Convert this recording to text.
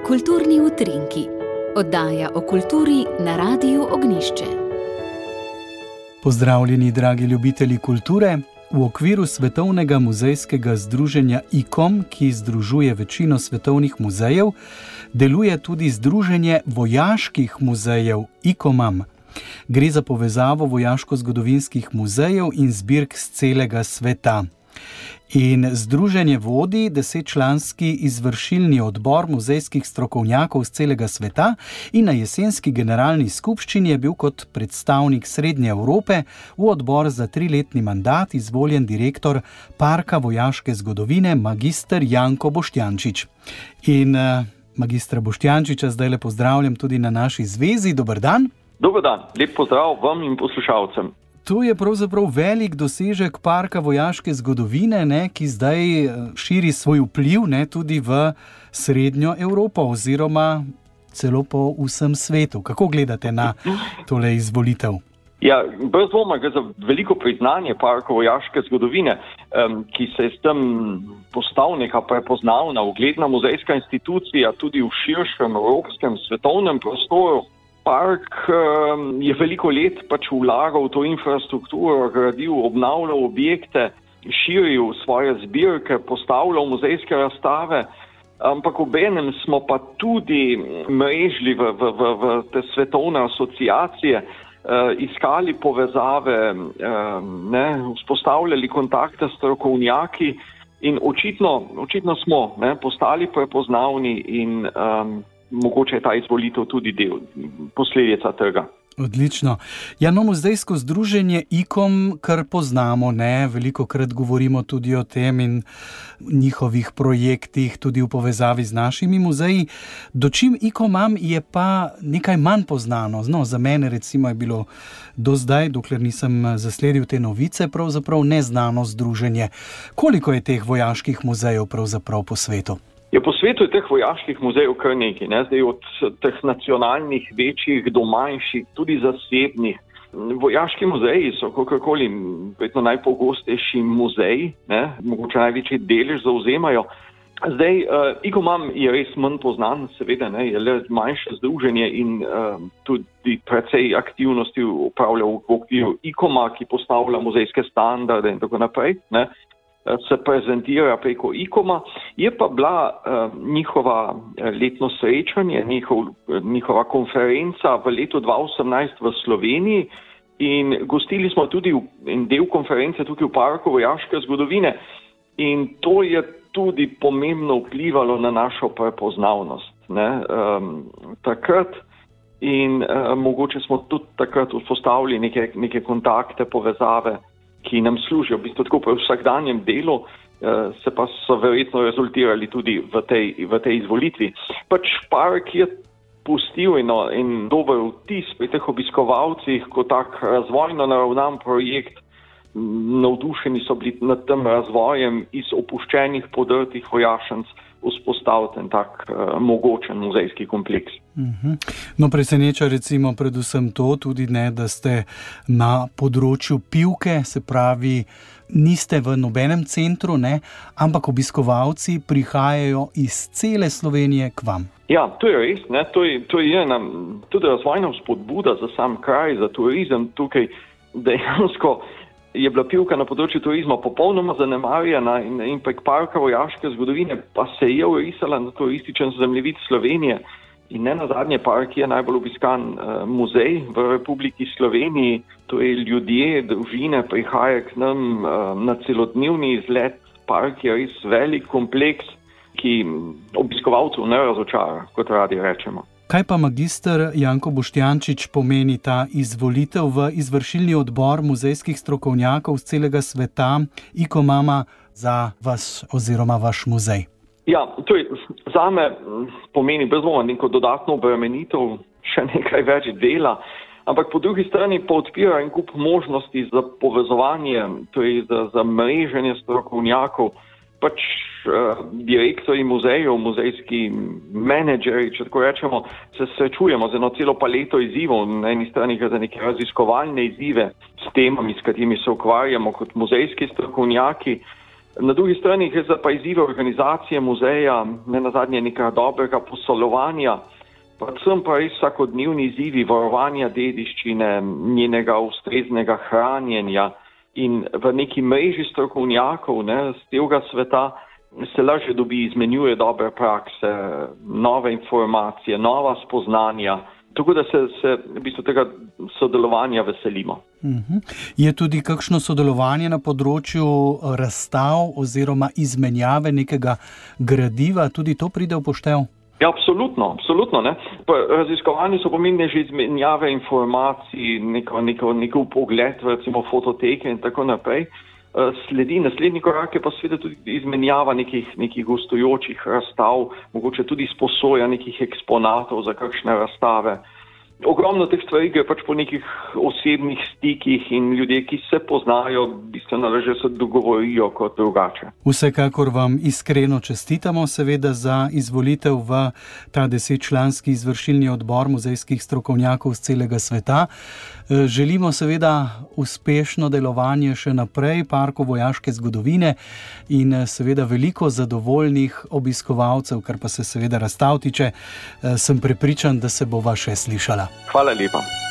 Kulturni utrinki, oddaja o kulturi na Radiu Ognjišče. Pozdravljeni, dragi ljubitelji kulture. V okviru Svetovnega muzejskega združenja ICOM, ki združuje večino svetovnih muzejev, deluje tudi Združenje vojaških muzejev ICOMAM. Gre za povezavo vojaško-zgodovinskih muzejev in zbirk z celega sveta. In združenje vodi 10-članski izvršilni odbor muzejskih strokovnjakov z celega sveta in na jesenski generalni skupščini je bil kot predstavnik Srednje Evrope v odbor za 3-letni mandat izvoljen direktor Parka vojaške zgodovine magister Janko Boštjančič. In magistra Boštjančiča zdajle pozdravljam tudi na naši zvezi. Dober dan. Dober dan, lep pozdrav vam in poslušalcem. To je pravzaprav velik dosežek Parka vojaške zgodovine, ki zdaj širi svoj vpliv tudi v Srednjo Evropo oziroma celo po vsem svetu. Kako gledate na tole izvolitev? Ja, brez dvoma gre za veliko priznanje Parka vojaške zgodovine, ki se je s tem postal neka prepoznavna, ugledna muzejska institucija tudi v širšem evropskem svetovnem prostoru. Park je veliko let vlagal v to infrastrukturo, gradil, obnavljal objekte, širil svoje zbirke, postavljal muzejske razstave, ampak obenem smo pa tudi mrežili v te svetovne asociacije, iskali povezave, vzpostavljali kontakte s strokovnjaki in očitno smo postali prepoznavni in mogoče je ta izvolitev tudi del posledica tega. Odlično. Ja, muzejsko združenje ICOM, kar poznamo, velikokrat govorimo tudi o tem in njihovih projektih, tudi v povezavi z našimi muzeji. Dočim ICOMAM je pa nekaj manj poznano. Za mene recimo je bilo do zdaj, dokler nisem zasledil te novice, pravzaprav neznano združenje. Koliko je teh vojaških muzejev pravzaprav po svetu? Po svetu je teh vojaških muzejev kar nekaj, zdaj od teh nacionalnih, večjih do manjših, tudi zasebnih. Vojaški muzeji so kakorkoli verjetno najpogostejši muzeji, mogoče največji delež zavzemajo. Zdaj, ICOMAM je res manj poznan, seveda, je le manjše združenje in tudi precej aktivnosti upravlja v okviru ICOMA, ki postavlja muzejske standarde in tako naprej, se prezentira preko ICOMA, je pa bila njihova letno srečanje, njihova konferenca v letu 2018 v Sloveniji in gostili smo tudi en del konference tukaj v Parku vojaške zgodovine in to je tudi pomembno vplivalo na našo prepoznavnost. Takrat in mogoče smo tudi takrat vzpostavili neke kontakte, povezave, ki nam služijo, v bistvu tako pri vsakdanjem delu, se pa so verjetno rezultirali tudi v tej izvolitvi. Park je pustil en dober vtis pri teh obiskovalcih, kot tak razvojno naravnan projekt. Navdušeni so bili nad tem razvojem iz opuščenih, podrtih vojašnic vzpostaviti en tak mogočen muzejski kompleks. Preseneča recimo predvsem to tudi, da ste na področju Pivke, se pravi, niste v nobenem centru, ampak obiskovalci prihajajo iz cele Slovenije k vam. Ja, to je res, to je tudi razvojna spodbuda za sam kraj, za turizem tukaj. Dejansko je bila Pivka na področju turizma popolnoma zanemarjena in prek Parka vojaške zgodovine pa se je urisala na turističen zemljevid Slovenije. In ne nazadnje, Park je najbolj obiskan muzej v Republiki Sloveniji. Ljudje, družine prihajajo k nam na celodnevni izlet. Park je res velik kompleks, ki obiskovalcev ne razočara, kot radi rečemo. Kaj pa magister Janko Boštjančič pomeni ta izvolitev v izvršilni odbor muzejskih strokovnjakov z celega sveta ICOMAMA za vas oziroma vaš muzej? Ja, to je zame pomeni brez dvoma neko dodatno obremenitev, še nekaj več dela, ampak po drugi strani pa odpira en kup možnosti za povezovanje, za mreženje strokovnjakov. Direktorji muzejev, muzejski menedžeri, če tako rečemo, se srečujemo z eno celo paleto izzivov. Na eni strani gre za neke raziskovalne izzive s temami, s katerimi se ukvarjamo kot muzejski strokovnjaki. Na drugi strani gre za pa izzive organizacije muzeja, ne nazadnje nekega dobrega poslovanja, predvsem pa res vsakodnevni izzivi varovanja dediščine, njenega ustreznega hranjenja in v neki mreži strokovnjakov z celega sveta se lažje izmenjuje dobre prakse, nove informacije, nova spoznanja. Tako da se v bistvu tega sodelovanja veselimo. Je tudi kakšno sodelovanje na področju razstav oziroma izmenjave nekega gradiva, tudi to pride v poštev? Ja, absolutno. Raziskovanju so pomembne že izmenjave informacij, neko pogled, recimo fototeke in tako naprej. Naslednji korak je pa seveda tudi izmenjava nekih gostujočih razstav, mogoče tudi sposoja nekih eksponatov za kakšne razstave. Ogromno teh stvari gre pač po nekih osebnih stikih in ljudje, ki se poznajo, bistveno lažje se dogovorijo kot drugače. Vsekakor vam iskreno čestitamo seveda za izvolitev v ta 10-članski izvršilni odbor muzejskih strokovnjakov z celega sveta. Želimo seveda uspešno delovanje še naprej Parku vojaške zgodovine in seveda veliko zadovoljnih obiskovalcev, kar pa se seveda razstav tiče, sem prepričan, da se bova še slišala. Hvala lepa.